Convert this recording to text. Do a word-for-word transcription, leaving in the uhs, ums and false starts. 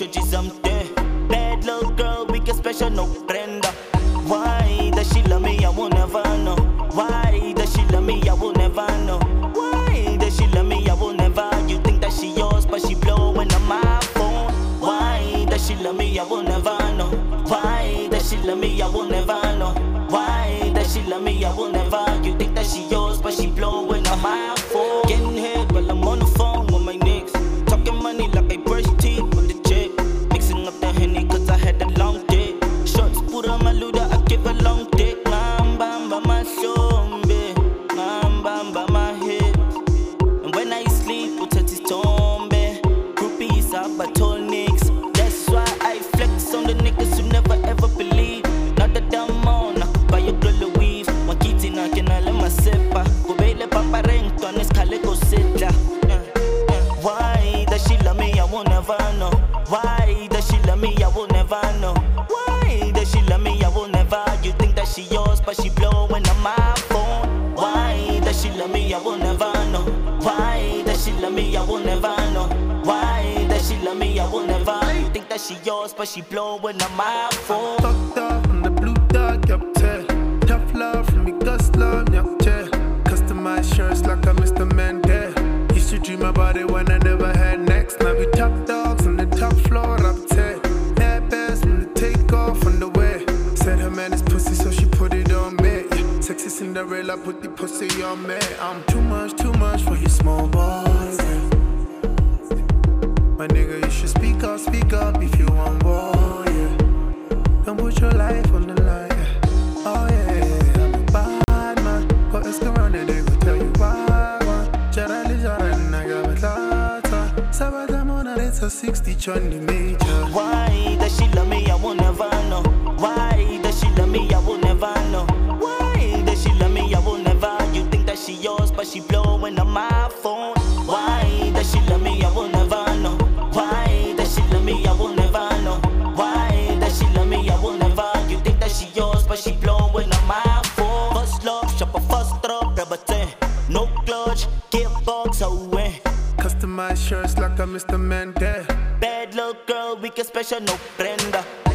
something. Bad little girl, we get special, no prenda. Why does she love me? I will never know. Why does she love me? I will never know. Why does she love me? I will never. You think that she yours, but she blowing on my phone. Why does she love me? I will never know. Why does she love me? I will never know. Why does she love me? I will never. You think that she yours, but she blowing on my phone. Getting head while I'm on the phone with my niggas. Talking money like I brush teeth with the chick. Mixing up the Henny cause I had a long day. Shots put on my luda, I give a long dick. I'm bamba my shombe, I'm bamba my head. And when I sleep, put at his tombe. Groupies are batonics. That's why I flex on the niggas who never ever believe. Not that I'm on, I could buy a girl a weave. Wakiti na kinale masepa. Kubele papa rento, anes kale go setla. Why does she love me? I will never know. Why does she love me? I will never know. Why does she love me? I will never. You think that she yours, but she blowing on my phone. Why does she love me? I will never know. Why does she love me? I will never know. Why does she love me? I will never. You think that she yours, but she blowing on my phone. Fucked up from the blue dot, yup, yeah. Tough love from me, Gus love, yup, yeah. Customized shirts like I Mister Mandela. Used to dream about it when I never had next. Now we top dogs on the top floor, up there. That best from the take off on the way. Said her man is pussy, so she put it on me. Yeah. Sexy Cinderella, put the pussy on me. I'm too much, too much for you small boys. Yeah. My nigga, you should speak up, speak up if you want war, yeah. Don't put your life on the line, yeah. Oh yeah, yeah, I'm a bad man. But it's around and they will tell you why. Jarali Jaran, I got a lot. Sabadamona, it's a sixty chunny major. Why does she love me? I will never know. Why does she love me? I will never know. Why does she love me? I will never. You think that she yours, but she blowing on my phone. Why does she love me? I will never know. Why does she love me? I will never know. Why does she love me? I will never. You think that she yours, but she blowing on my phone. First love, shop a first drop, rubber ten. No clutch, gearbox away. Customized shirts like I Mister Mandela. Bad little girl, we get special, no prenda.